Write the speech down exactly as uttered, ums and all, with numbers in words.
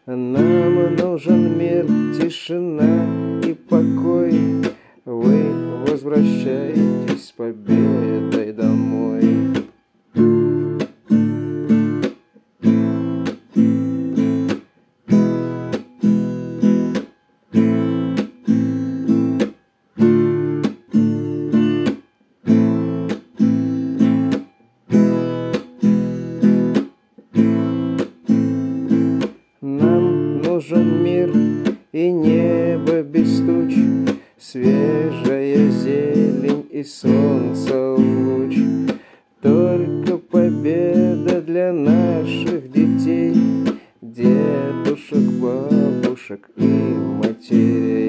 Нам нужен мир, тишина и покой. Вы возвращаетесь с победой домой. Нам нужен мир и небо без туч, свежая зелень и солнца луч. Только победа для наших детей, дедушек, бабушек и матерей.